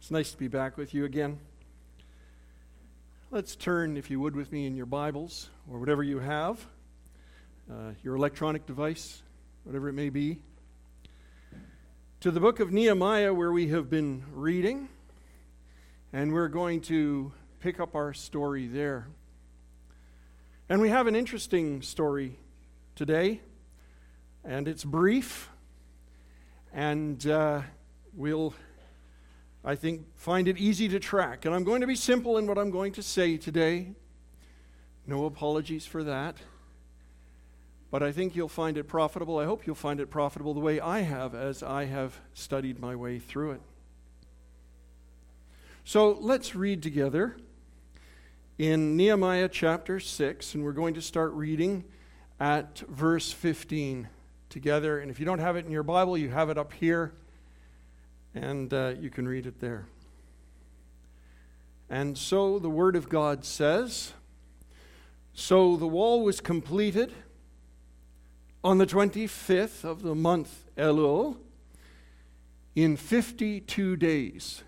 It's nice to be back with you again. Let's turn, if you would, with me in your Bibles, or whatever you have, your electronic device, whatever it may be, to the book of Nehemiah, where we have been reading, and we're going to pick up our story there. And we have an interesting story today, and it's brief, and we'll, I think, find it easy to track. And I'm going to be simple in what I'm going to say today. No apologies for that. But I think you'll find it profitable. I hope you'll find it profitable the way I have as I have studied my way through it. So let's read together in Nehemiah chapter 6, and we're going to start reading at verse 15 together. And if you don't have it in your Bible, you have it up here. And you can read it there. And so the Word of God says, "So the wall was completed on the 25th of the month Elul in 52 days.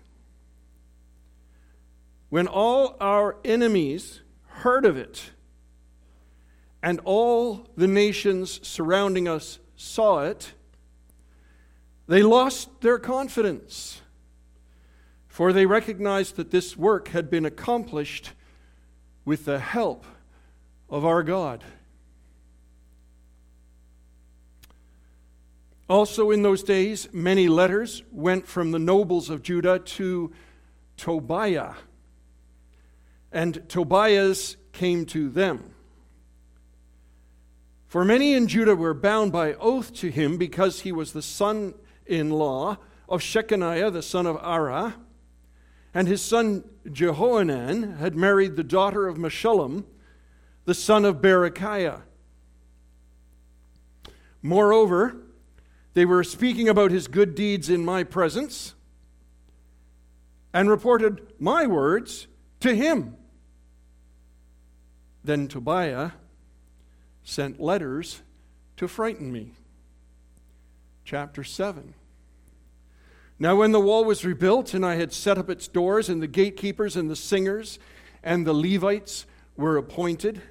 When all our enemies heard of it, and all the nations surrounding us saw it, they lost their confidence, for they recognized that this work had been accomplished with the help of our God. Also in those days, many letters went from the nobles of Judah to Tobiah, and Tobiah's came to them. For many in Judah were bound by oath to him because he was the son-in-law of Shechaniah, the son of Arah, and his son Jehohanan had married the daughter of Meshullam, the son of Berechiah. Moreover, they were speaking about his good deeds in my presence and reported my words to him. Then Tobiah sent letters to frighten me." Chapter 7. "Now when the wall was rebuilt, and I had set up its doors, and the gatekeepers and the singers and the Levites were appointed,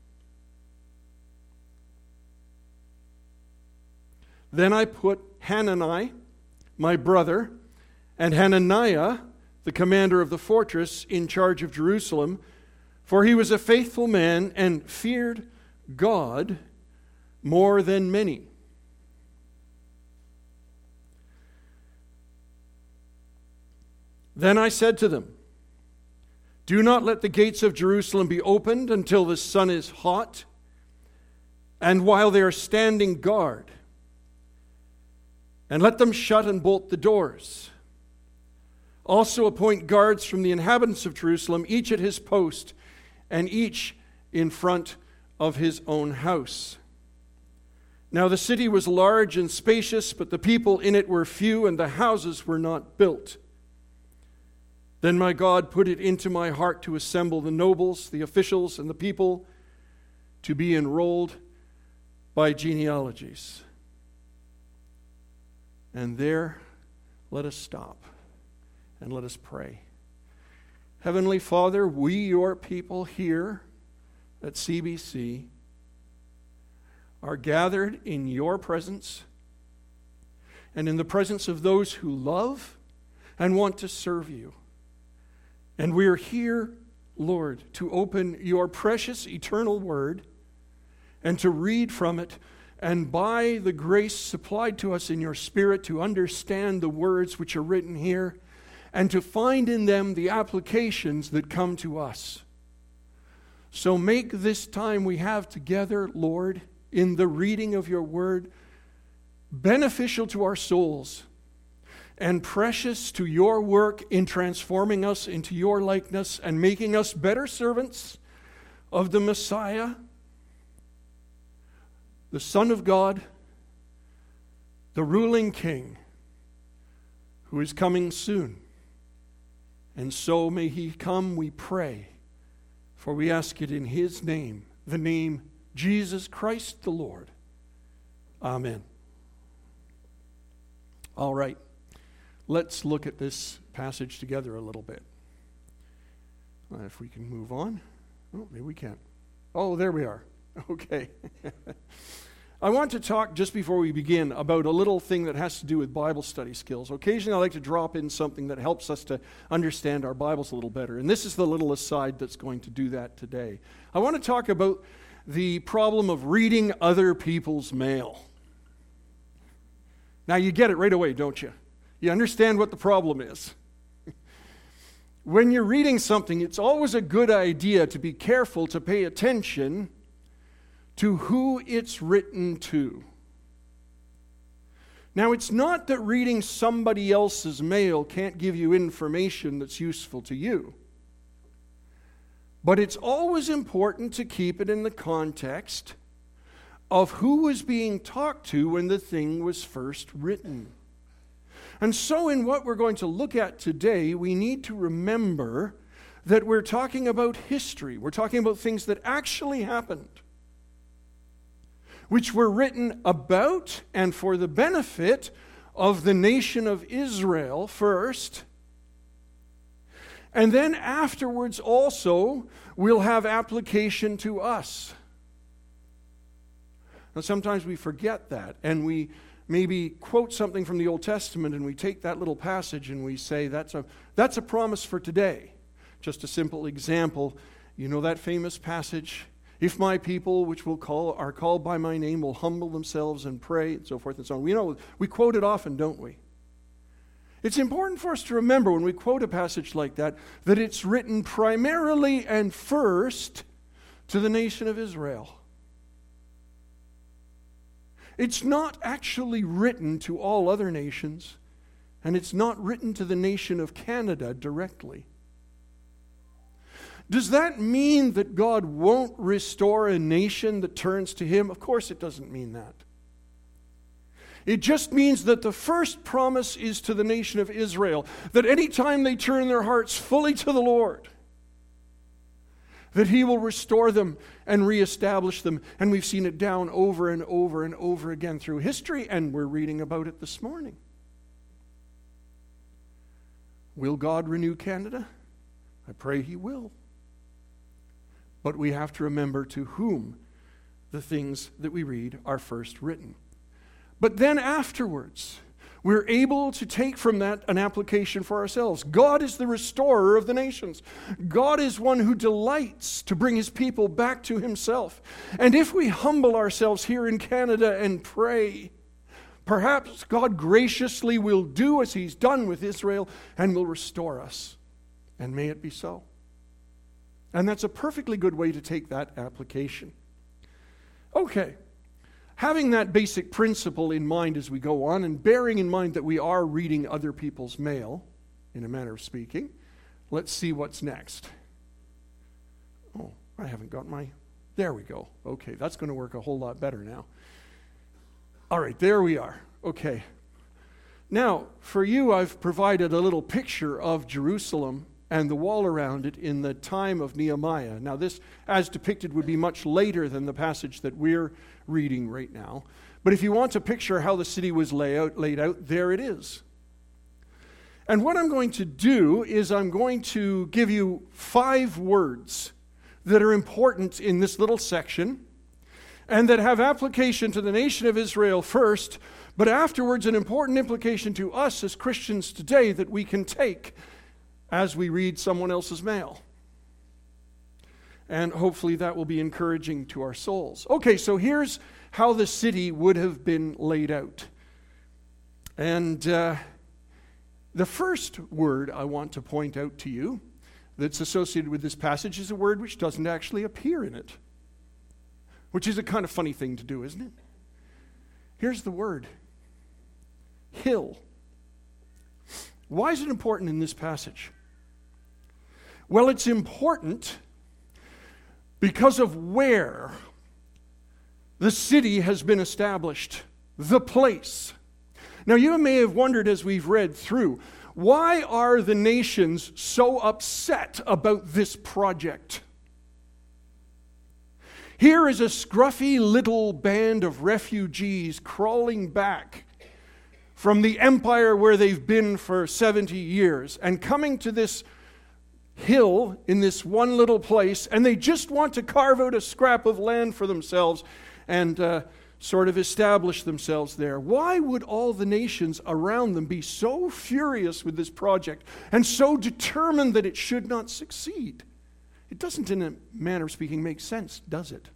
then I put Hanani, my brother, and Hananiah, the commander of the fortress, in charge of Jerusalem, for he was a faithful man and feared God more than many. Then I said to them, 'Do not let the gates of Jerusalem be opened until the sun is hot, and while they are standing guard. And let them shut and bolt the doors. Also appoint guards from the inhabitants of Jerusalem, each at his post, and each in front of his own house.' Now the city was large and spacious, but the people in it were few, and the houses were not built. Then my God put it into my heart to assemble the nobles, the officials, and the people to be enrolled by genealogies." And there, let us stop and let us pray. Heavenly Father, we, your people here at CBC, are gathered in your presence and in the presence of those who love and want to serve you. And we are here, Lord, to open your precious eternal word and to read from it, and by the grace supplied to us in your Spirit to understand the words which are written here and to find in them the applications that come to us. So make this time we have together, Lord, in the reading of your word, beneficial to our souls and precious to your work in transforming us into your likeness and making us better servants of the Messiah, the Son of God, the ruling King, who is coming soon. And so may he come, we pray, for we ask it in his name, the name Jesus Christ the Lord. Amen. All right. let's look at this passage together a little bit. If we can move on. Oh, maybe we can't. Oh, there we are. Okay. I want to talk, just before we begin, about a little thing that has to do with Bible study skills. Occasionally I like to drop in something that helps us to understand our Bibles a little better. And this is the little aside that's going to do that today. I want to talk about the problem of reading other people's mail. Now you get it right away, don't you? You understand what the problem is. When you're reading something, it's always a good idea to be careful to pay attention to who it's written to. Now, it's not that reading somebody else's mail can't give you information that's useful to you. But it's always important to keep it in the context of who was being talked to when the thing was first written. And so in what we're going to look at today, we need to remember that we're talking about history. We're talking about things that actually happened, which were written about and for the benefit of the nation of Israel first. And then afterwards also will have application to us. Now sometimes we forget that, and we maybe quote something from the Old Testament and we take that little passage and we say that's a promise for today. Just a simple example. You know that famous passage? If my people, which are called by my name, will humble themselves and pray, and so forth and so on. We quote it often, don't we? It's important for us to remember when we quote a passage like that it's written primarily and first to the nation of Israel. It's not actually written to all other nations, and it's not written to the nation of Canada directly. Does that mean that God won't restore a nation that turns to Him? Of course it doesn't mean that. It just means that the first promise is to the nation of Israel, that any time they turn their hearts fully to the Lord, that He will restore them and reestablish them. And we've seen it down over and over and over again through history, and we're reading about it this morning. Will God renew Canada? I pray He will. But we have to remember to whom the things that we read are first written. But then afterwards, we're able to take from that an application for ourselves. God is the restorer of the nations. God is one who delights to bring His people back to Himself. And if we humble ourselves here in Canada and pray, perhaps God graciously will do as He's done with Israel and will restore us. And may it be so. And that's a perfectly good way to take that application. Okay. Having that basic principle in mind as we go on, and bearing in mind that we are reading other people's mail, in a manner of speaking, let's see what's next. Oh, I haven't got there we go. Okay, that's going to work a whole lot better now. All right, there we are. Okay. Now, for you, I've provided a little picture of Jerusalem and the wall around it in the time of Nehemiah. Now this, as depicted, would be much later than the passage that we're reading right now. But if you want to picture how the city was laid out, there it is. And what I'm going to do is I'm going to give you 5 words that are important in this little section and that have application to the nation of Israel first, but afterwards an important implication to us as Christians today that we can take as we read someone else's mail. And hopefully that will be encouraging to our souls. Okay, so here's how the city would have been laid out. And the first word I want to point out to you that's associated with this passage is a word which doesn't actually appear in it, which is a kind of funny thing to do, isn't it? Here's the word: hill. Why is it important in this passage? Well, it's important because of where the city has been established, the place. Now, you may have wondered as we've read through, why are the nations so upset about this project? Here is a scruffy little band of refugees crawling back from the empire where they've been for 70 years and coming to this hill in this one little place, and they just want to carve out a scrap of land for themselves and sort of establish themselves there. Why would all the nations around them be so furious with this project and so determined that it should not succeed? It doesn't, in a manner of speaking, make sense, does it?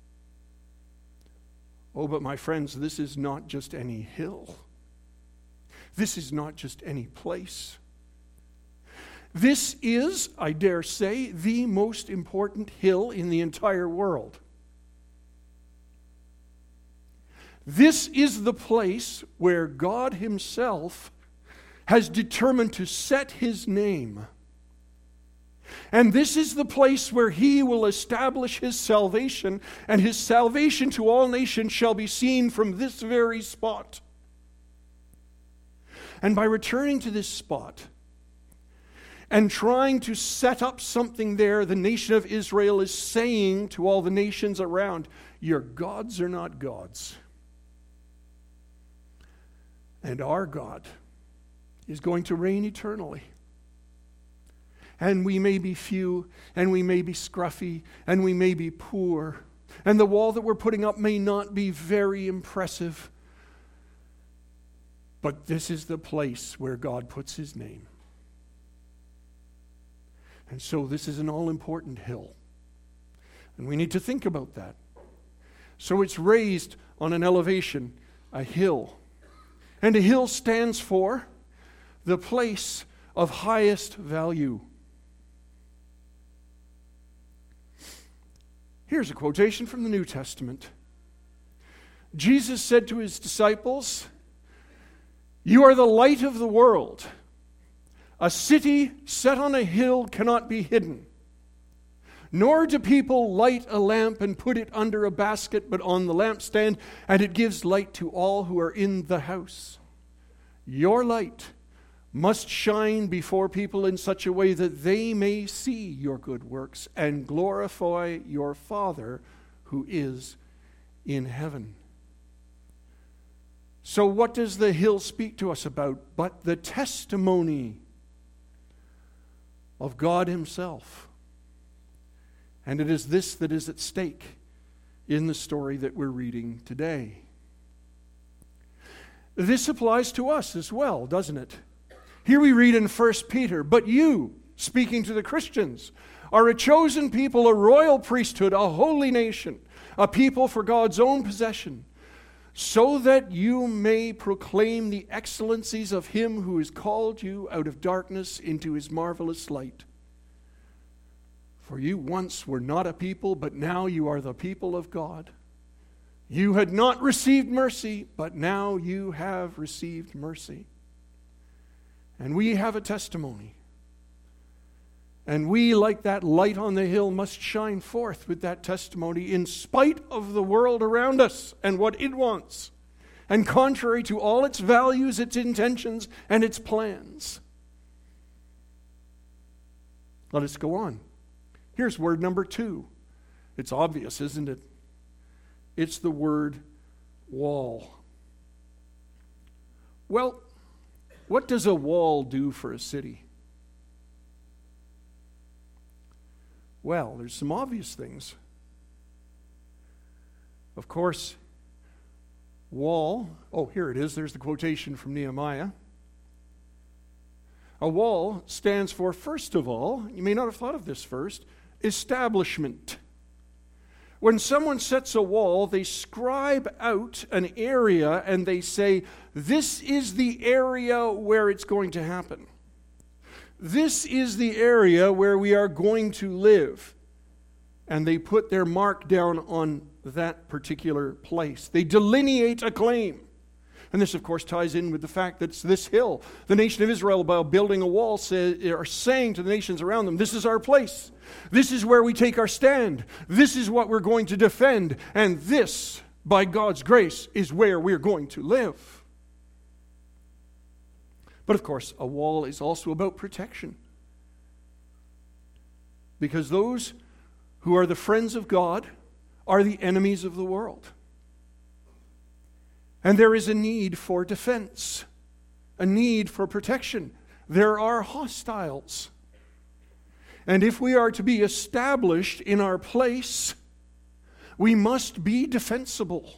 Oh, but my friends, this is not just any hill. This is not just any place. This is, I dare say, the most important hill in the entire world. This is the place where God Himself has determined to set His name. And this is the place where He will establish His salvation, and His salvation to all nations shall be seen from this very spot. And by returning to this spot and trying to set up something there, the nation of Israel is saying to all the nations around, your gods are not gods. And our God is going to reign eternally. And we may be few, and we may be scruffy, and we may be poor. And the wall that we're putting up may not be very impressive. But this is the place where God puts His name. And so this is an all-important hill. And we need to think about that. So it's raised on an elevation, a hill. And a hill stands for the place of highest value. Here's a quotation from the New Testament. Jesus said to His disciples, "You are the light of the world. A city set on a hill cannot be hidden. Nor do people light a lamp and put it under a basket, but on the lampstand, and it gives light to all who are in the house. Your light must shine before people in such a way that they may see your good works and glorify your Father who is in heaven." So what does the hill speak to us about but the testimony of God Himself? And it is this that is at stake in the story that we're reading today. This applies to us as well, doesn't it? Here we read in 1 Peter, "But you," speaking to the Christians, "are a chosen people, a royal priesthood, a holy nation, a people for God's own possession, so that you may proclaim the excellencies of Him who has called you out of darkness into His marvelous light. For you once were not a people, but now you are the people of God. You had not received mercy, but now you have received mercy." And we have a testimony. And we, like that light on the hill, must shine forth with that testimony in spite of the world around us and what it wants, and contrary to all its values, its intentions, and its plans. Let us go on. Here's word number 2. It's obvious, isn't it? It's the word wall. Well, what does a wall do for a city? Well, there's some obvious things. Of course, wall, here it is, there's the quotation from Nehemiah. A wall stands for, first of all, you may not have thought of this first, establishment. When someone sets a wall, they scribe out an area and they say, this is the area where it's going to happen. This is the area where we are going to live. And they put their mark down on that particular place. They delineate a claim. And this, of course, ties in with the fact that it's this hill. The nation of Israel, by building a wall, are saying to the nations around them, this is our place. This is where we take our stand. This is what we're going to defend. And this, by God's grace, is where we're going to live. But, of course, a wall is also about protection. Because those who are the friends of God are the enemies of the world. And there is a need for defense. a need for protection. There are hostiles. And if we are to be established in our place, we must be defensible.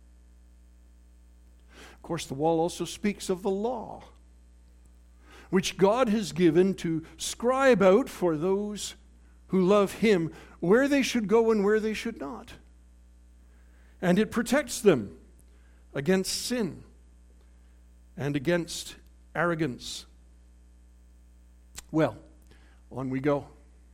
Of course, the wall also speaks of the law, which God has given to scribe out for those who love Him where they should go and where they should not. And it protects them against sin and against arrogance. Well, on we go.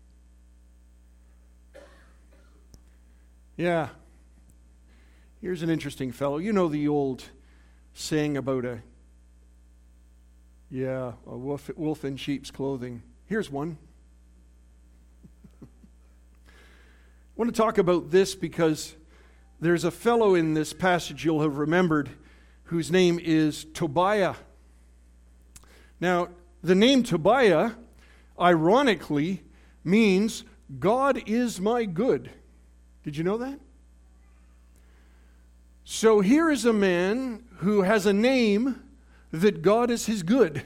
Yeah. Here's an interesting fellow. You know the old saying about a wolf in sheep's clothing. Here's one. I want to talk about this because there's a fellow in this passage you'll have remembered whose name is Tobiah. Now, the name Tobiah, ironically, means God is my good. Did you know that? So here is a man who has a name that God is his good.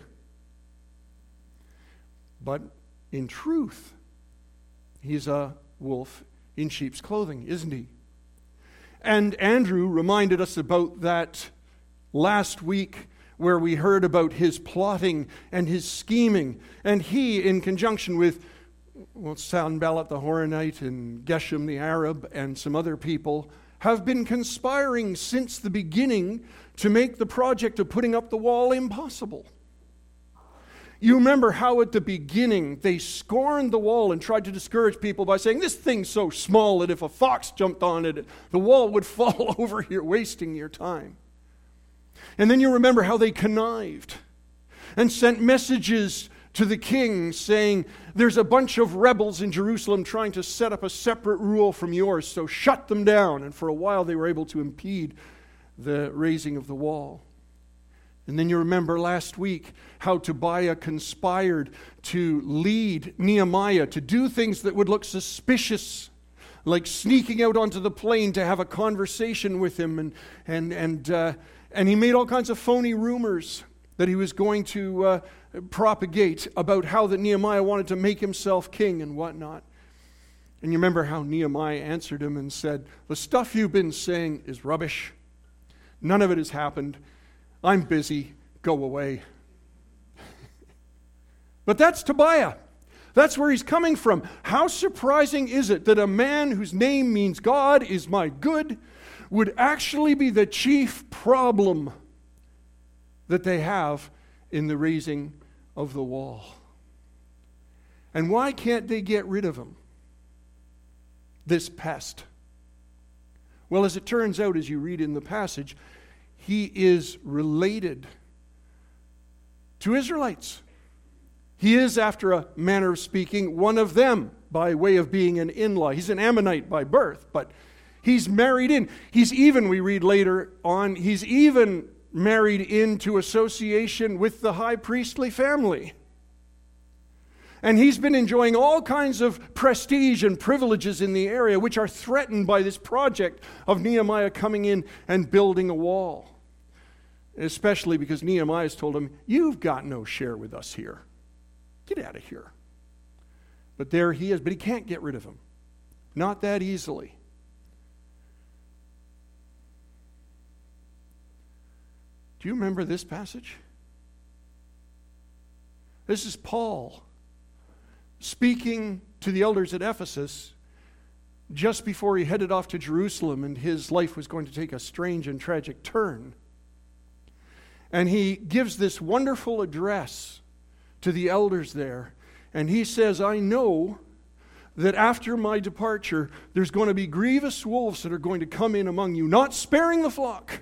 But in truth, he's a wolf in sheep's clothing, isn't he? And Andrew reminded us about that last week where we heard about his plotting and his scheming. And he, in conjunction with Sanballat the Horonite and Geshem the Arab and some other people, have been conspiring since the beginning to make the project of putting up the wall impossible. You remember how at the beginning they scorned the wall and tried to discourage people by saying, this thing's so small that if a fox jumped on it, the wall would fall over. You're wasting your time. And then you remember how they connived and sent messages to the king saying, there's a bunch of rebels in Jerusalem trying to set up a separate rule from yours, so shut them down. And for a while they were able to impede the raising of the wall. And then you remember last week how Tobiah conspired to lead Nehemiah to do things that would look suspicious, like sneaking out onto the plain to have a conversation with him. And he made all kinds of phony rumors that he was going to propagate about how that Nehemiah wanted to make himself king and whatnot. And you remember how Nehemiah answered him and said, the stuff you've been saying is rubbish. None of it has happened. I'm busy. Go away. But that's Tobiah. That's where he's coming from. How surprising is it that a man whose name means God is my good would actually be the chief problem that they have in the raising of the wall? And why can't they get rid of him? This pest. Well, as it turns out, as you read in the passage, he is related to Israelites. He is, after a manner of speaking, one of them by way of being an in-law. He's an Ammonite by birth, but he's married in. He's even, we read later on, he's even married into association with the high priestly family. And he's been enjoying all kinds of prestige and privileges in the area, which are threatened by this project of Nehemiah coming in and building a wall. Especially because Nehemiah has told him, you've got no share with us here. Get out of here. But there he is, but he can't get rid of him. Not that easily. Do you remember this passage? This is Paul speaking to the elders at Ephesus just before he headed off to Jerusalem and his life was going to take a strange and tragic turn. And he gives this wonderful address to the elders there. And he says, I know that after my departure, there's going to be grievous wolves that are going to come in among you, not sparing the flock.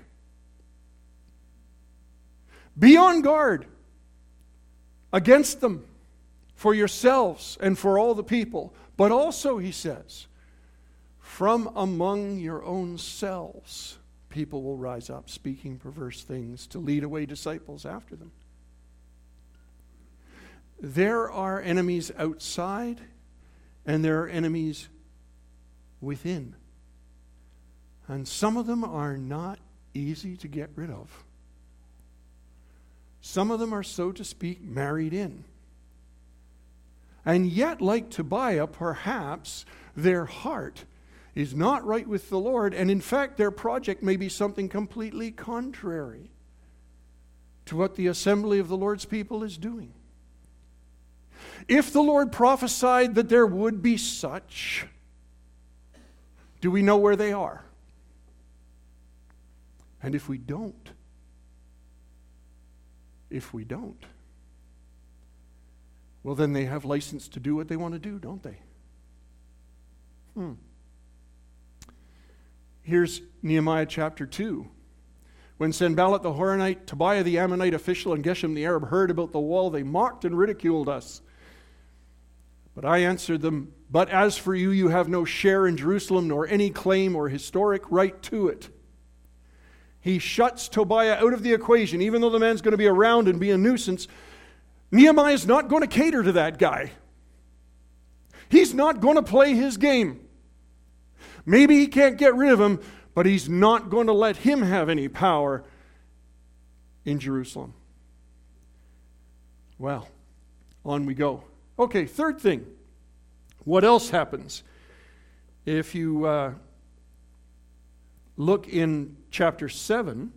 Be on guard against them for yourselves and for all the people. But also, he says, from among your own selves, people will rise up speaking perverse things to lead away disciples after them. There are enemies outside and there are enemies within. And some of them are not easy to get rid of. Some of them are, so to speak, married in. And yet, like Tobiah, perhaps their heart is not right with the Lord, and in fact, their project may be something completely contrary to what the assembly of the Lord's people is doing. If the Lord prophesied that there would be such, do we know where they are? And if we don't, well, then they have license to do what they want to do, don't they? Here's Nehemiah chapter 2. When Sanballat the Horonite, Tobiah the Ammonite official, and Geshem the Arab heard about the wall, they mocked and ridiculed us. But I answered them, "But as for you, you have no share in Jerusalem, nor any claim or historic right to it." He shuts Tobiah out of the equation, even though the man's going to be around and be a nuisance. Nehemiah's not going to cater to that guy. He's not going to play his game. Maybe he can't get rid of him, but he's not going to let him have any power in Jerusalem. Well, on we go. Okay, third thing. What else happens? If you look in chapter 7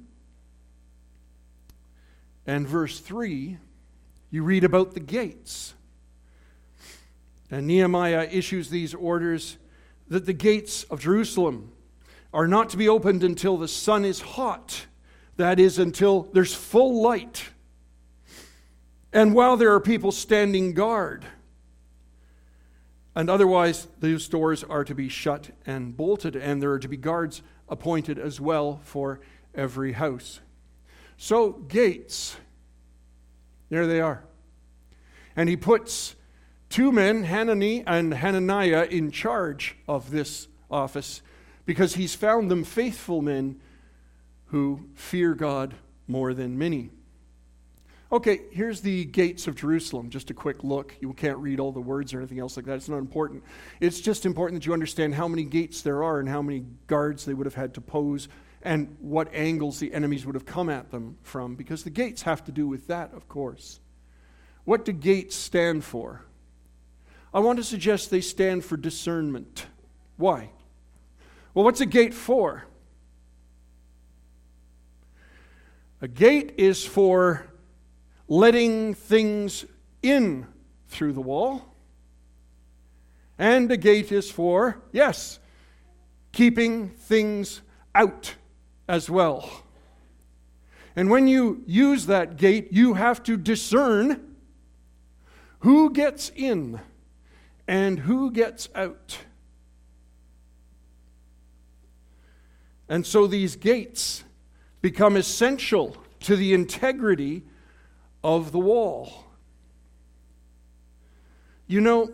and verse 3, you read about the gates. And Nehemiah issues these orders that the gates of Jerusalem are not to be opened until the sun is hot. That is, until there's full light. And while there are people standing guard. And otherwise, those doors are to be shut and bolted, and there are to be guards appointed as well for every house. So, gates. There they are. And he puts two men, Hanani and Hananiah, in charge of this office because he's found them faithful men who fear God more than many. Okay, here's the gates of Jerusalem. Just a quick look. You can't read all the words or anything else like that. It's not important. It's just important that you understand how many gates there are and how many guards they would have had to pose and what angles the enemies would have come at them from, because the gates have to do with that, of course. What do gates stand for? I want to suggest they stand for discernment. Why? Well, what's a gate for? A gate is for letting things in through the wall. And a gate is for, yes, keeping things out as well. And when you use that gate, you have to discern who gets in and who gets out. And so these gates become essential to the integrity of the wall. You know,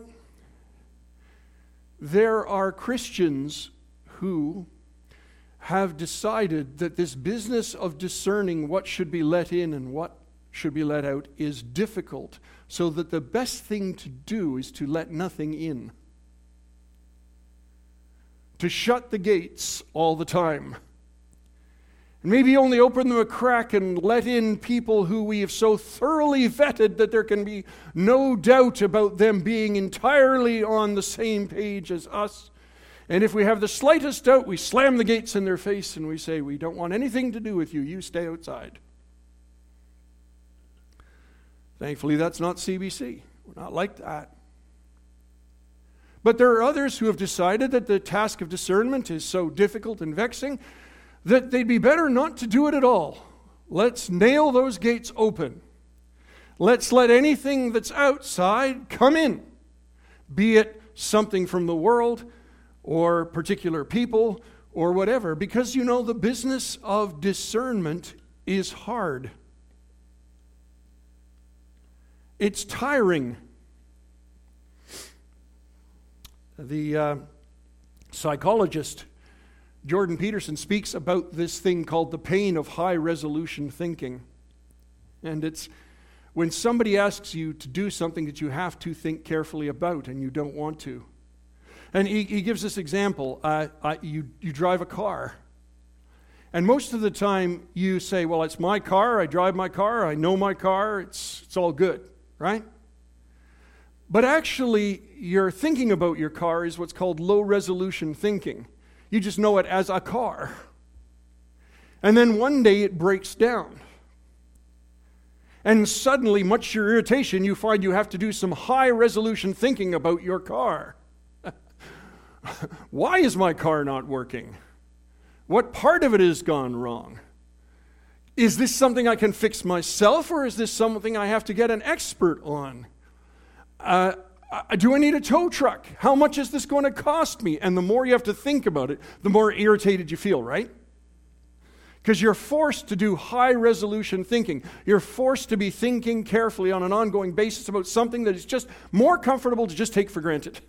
there are Christians who have decided that this business of discerning what should be let in and what should be let out is difficult, so that the best thing to do is to let nothing in. To shut the gates all the time. And maybe only open them a crack and let in people who we have so thoroughly vetted that there can be no doubt about them being entirely on the same page as us. And if we have the slightest doubt, we slam the gates in their face and we say, "We don't want anything to do with you. You stay outside." Thankfully, that's not CBC. We're not like that. But there are others who have decided that the task of discernment is so difficult and vexing that they'd be better not to do it at all. Let's nail those gates open. Let's let anything that's outside come in, be it something from the world or particular people or whatever, because you know the business of discernment is hard. It's tiring. The psychologist Jordan Peterson speaks about this thing called the pain of high-resolution thinking. And it's when somebody asks you to do something that you have to think carefully about and you don't want to. And he gives this example. You drive a car, And most of the time you say, well, it's my car, I drive my car, I know my car, it's all good, right? But actually, your thinking about your car is what's called low-resolution thinking. You just know it as a car. And then one day it breaks down. And suddenly, much to your irritation, you find you have to do some high-resolution thinking about your car. Why is my car not working? What part of it has gone wrong? Is this something I can fix myself, or is this something I have to get an expert on? Do I need a tow truck? How much is this going to cost me? And the more you have to think about it, the more irritated you feel, right? Because you're forced to do high-resolution thinking. You're forced to be thinking carefully on an ongoing basis about something that is just more comfortable to just take for granted.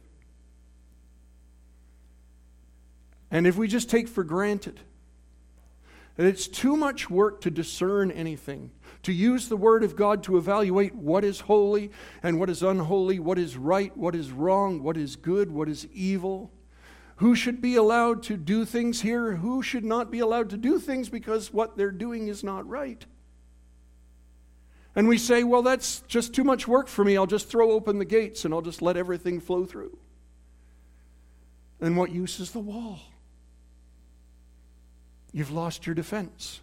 And if we just take for granted that it's too much work to discern anything, to use the Word of God to evaluate what is holy and what is unholy, what is right, what is wrong, what is good, what is evil, who should be allowed to do things here, who should not be allowed to do things because what they're doing is not right. And we say, well, that's just too much work for me. I'll just throw open the gates and I'll just let everything flow through. And what use is the wall? You've lost your defense.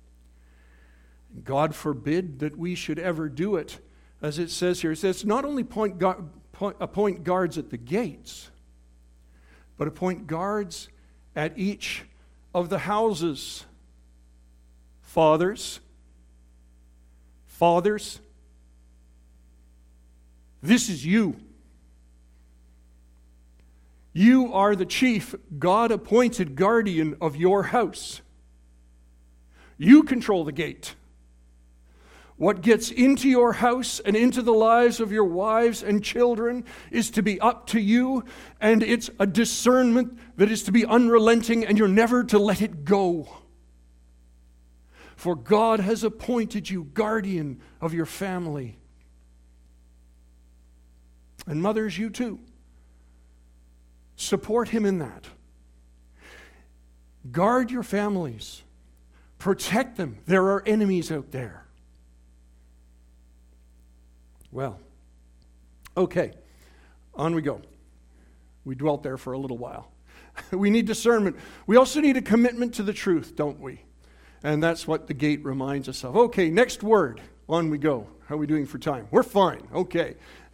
God forbid that we should ever do it. As it says here, it says not only appoint guards at the gates, but appoint guards at each of the houses. Fathers, this is you. You are the chief, God-appointed guardian of your house. You control the gate. What gets into your house and into the lives of your wives and children is to be up to you, and it's a discernment that is to be unrelenting, and you're never to let it go. For God has appointed you guardian of your family. And mothers, you too. Support Him in that. Guard your families. Protect them. There are enemies out there. Well, okay, on we go. We dwelt there for a little while. We need discernment. We also need a commitment to the truth, don't we? And that's what the gate reminds us of. Okay, next word. On we go. How are we doing for time? We're fine. Okay.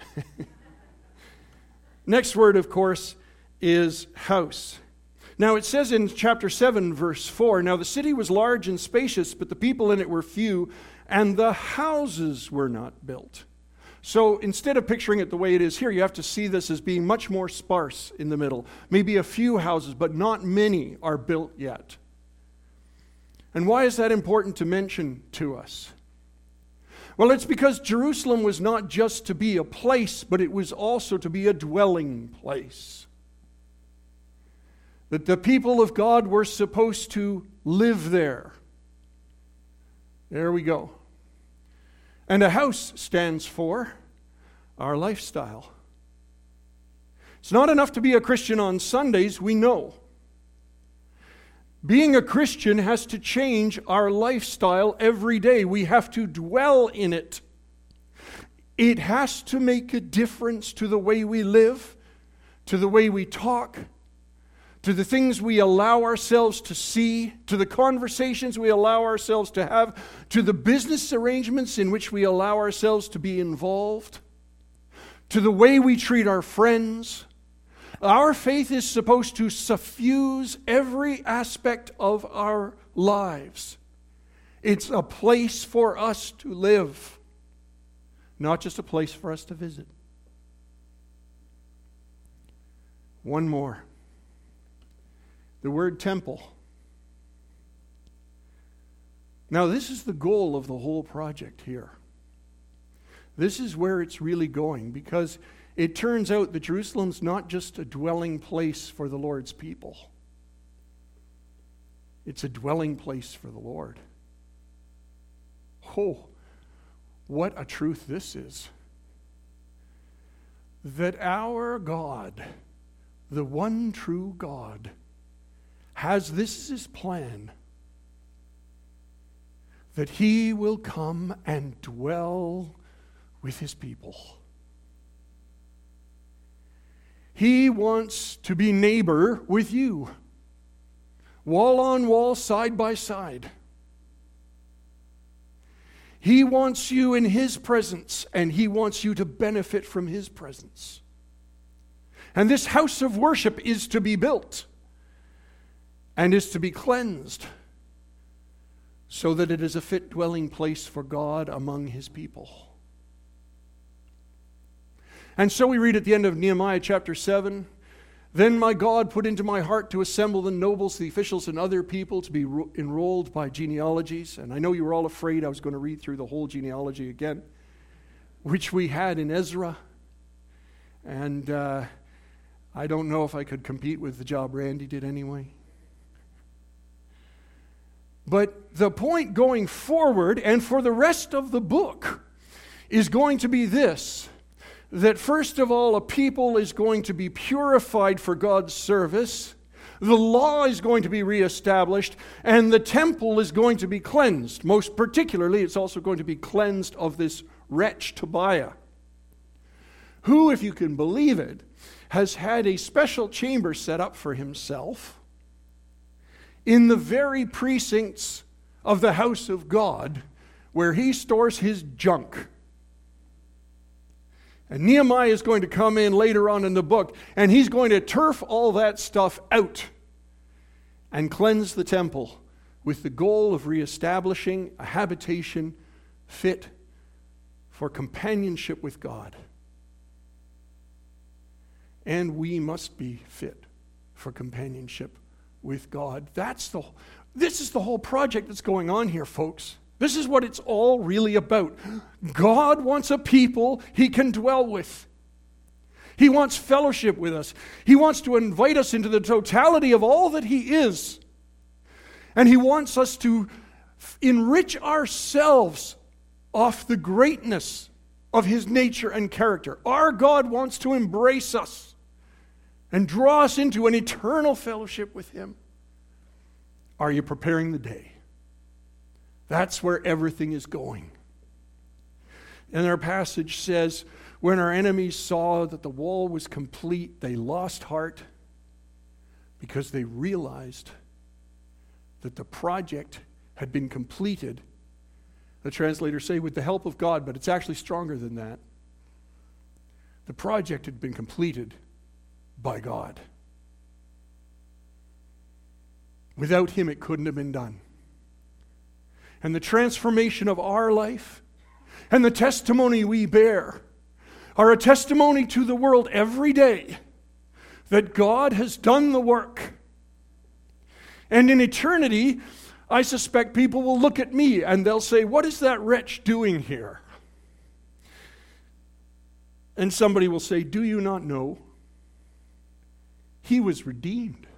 Next word, of course, is house. Now it says in chapter 7, verse 4, now the city was large and spacious, but the people in it were few, and the houses were not built. So instead of picturing it the way it is here, you have to see this as being much more sparse in the middle. Maybe a few houses, but not many are built yet. And why is that important to mention to us? Well, it's because Jerusalem was not just to be a place, but it was also to be a dwelling place. That the people of God were supposed to live there. There we go. And a house stands for our lifestyle. It's not enough to be a Christian on Sundays, we know. Being a Christian has to change our lifestyle every day. We have to dwell in it. It has to make a difference to the way we live, to the way we talk, to the things we allow ourselves to see, to the conversations we allow ourselves to have, to the business arrangements in which we allow ourselves to be involved, to the way we treat our friends. Our faith is supposed to suffuse every aspect of our lives. It's a place for us to live, not just a place for us to visit. One more. The word temple. Now, this is the goal of the whole project here. This is where it's really going, because it turns out that Jerusalem's not just a dwelling place for the Lord's people. It's a dwelling place for the Lord. Oh, what a truth this is. That our God, the one true God, has this as His plan, that He will come and dwell with His people. He wants to be neighbor with you, wall on wall, side by side. He wants you in His presence, and He wants you to benefit from His presence. And this house of worship is to be built and is to be cleansed so that it is a fit dwelling place for God among His people. And so we read at the end of Nehemiah chapter 7, "Then my God put into my heart to assemble the nobles, the officials, and other people to be enrolled by genealogies." And I know you were all afraid I was going to read through the whole genealogy again, which we had in Ezra. And I don't know if I could compete with the job Randy did anyway. But the point going forward, and for the rest of the book, is going to be this: that first of all, a people is going to be purified for God's service, the law is going to be reestablished, and the temple is going to be cleansed. Most particularly, it's also going to be cleansed of this wretch Tobiah, who, if you can believe it, has had a special chamber set up for himself in the very precincts of the house of God, where he stores his junk. And Nehemiah is going to come in later on in the book, and he's going to turf all that stuff out and cleanse the temple with the goal of reestablishing a habitation fit for companionship with God. And we must be fit for companionship with God. This is the whole project that's going on here, folks. This is what it's all really about. God wants a people He can dwell with. He wants fellowship with us. He wants to invite us into the totality of all that He is. And He wants us to enrich ourselves off the greatness of His nature and character. Our God wants to embrace us and draw us into an eternal fellowship with Him. Are you preparing the day? That's where everything is going. And our passage says, when our enemies saw that the wall was complete, they lost heart because they realized that the project had been completed. The translators say with the help of God, but it's actually stronger than that. The project had been completed by God. Without Him, it couldn't have been done. And the transformation of our life and the testimony we bear are a testimony to the world every day that God has done the work. And in eternity, I suspect people will look at me and they'll say, "What is that wretch doing here?" And somebody will say, "Do you not know? He was redeemed.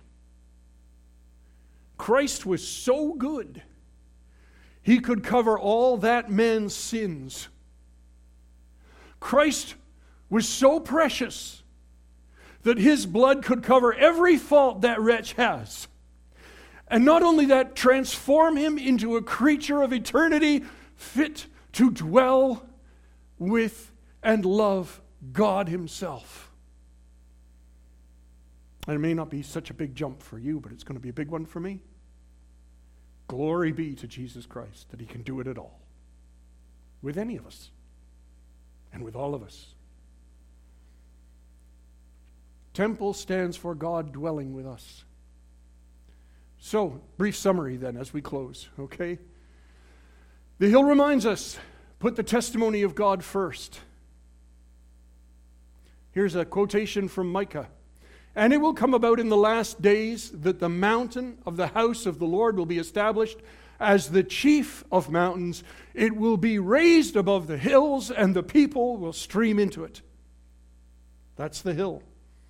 Christ was so good, He could cover all that man's sins. Christ was so precious that His blood could cover every fault that wretch has. And not only that, transform him into a creature of eternity fit to dwell with and love God Himself." And it may not be such a big jump for you, but it's going to be a big one for me. Glory be to Jesus Christ that He can do it at all. With any of us. And with all of us. Temple stands for God dwelling with us. So, brief summary then as we close, okay? The hill reminds us, put the testimony of God first. Here's a quotation from Micah. "And it will come about in the last days that the mountain of the house of the Lord will be established as the chief of mountains. It will be raised above the hills, and the people will stream into it." That's the hill.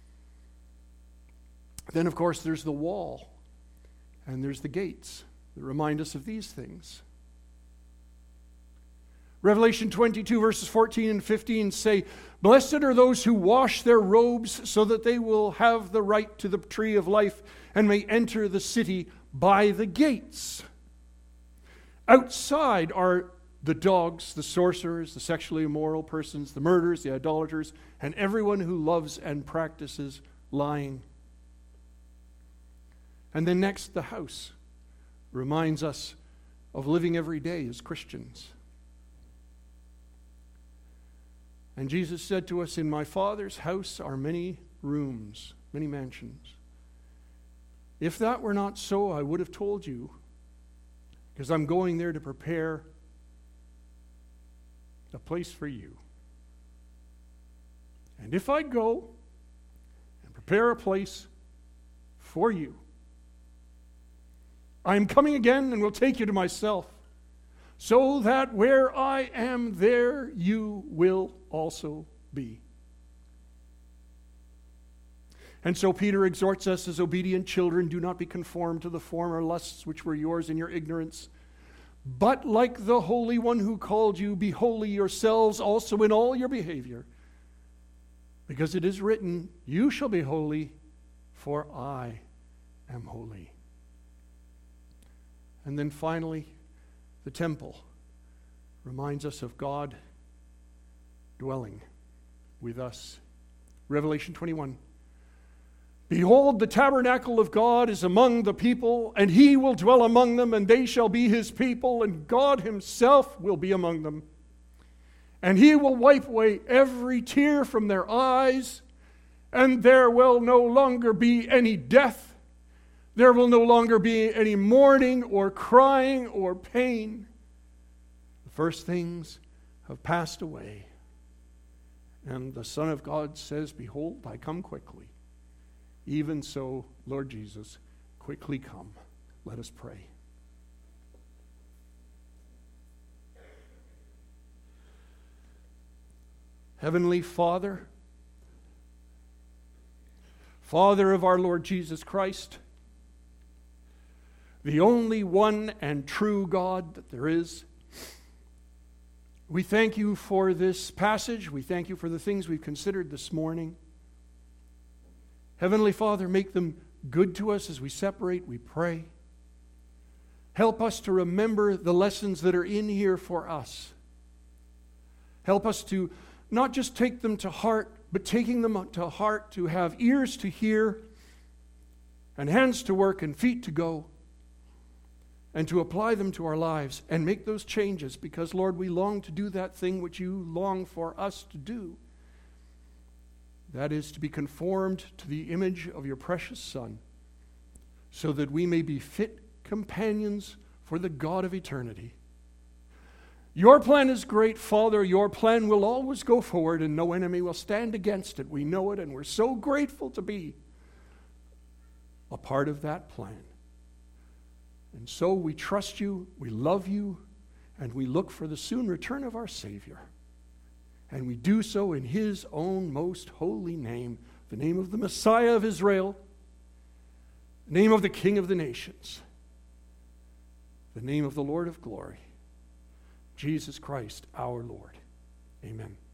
Then, of course, there's the wall. And there's the gates that remind us of these things. Revelation 22 verses 14 and 15 say, "Blessed are those who wash their robes so that they will have the right to the tree of life and may enter the city by the gates. Outside are the dogs, the sorcerers, the sexually immoral persons, the murderers, the idolaters, and everyone who loves and practices lying. And then next, the house reminds us of living every day as Christians. And Jesus said to us, in my Father's house are many rooms, many mansions. If that were not so, I would have told you, because I'm going there to prepare a place for you. And if I go and prepare a place for you, I am coming again and will take you to myself, so that where I am, there you will also be. And so Peter exhorts us as obedient children, do not be conformed to the former lusts which were yours in your ignorance, but like the Holy One who called you, be holy yourselves also in all your behavior. Because it is written, you shall be holy, for I am holy. And then finally, the temple reminds us of God dwelling with us. Revelation 21. Behold, the tabernacle of God is among the people, and he will dwell among them, and they shall be his people, and God himself will be among them. And he will wipe away every tear from their eyes, and there will no longer be any death. There will no longer be any mourning or crying or pain. The first things have passed away. And the Son of God says, behold, I come quickly. Even so, Lord Jesus, quickly come. Let us pray. Heavenly Father, Father of our Lord Jesus Christ, the only one and true God that there is, we thank you for this passage. We thank you for the things we've considered this morning. Heavenly Father, make them good to us as we separate, we pray. Help us to remember the lessons that are in here for us. Help us to not just take them to heart, but taking them to heart to have ears to hear and hands to work and feet to go, and to apply them to our lives and make those changes, because, Lord, we long to do that thing which you long for us to do. That is, to be conformed to the image of your precious Son, so that we may be fit companions for the God of eternity. Your plan is great, Father. Your plan will always go forward, and no enemy will stand against it. We know it, and we're so grateful to be a part of that plan. And so we trust you, we love you, and we look for the soon return of our Savior. And we do so in his own most holy name, the name of the Messiah of Israel, the name of the King of the nations, the name of the Lord of glory, Jesus Christ our Lord. Amen.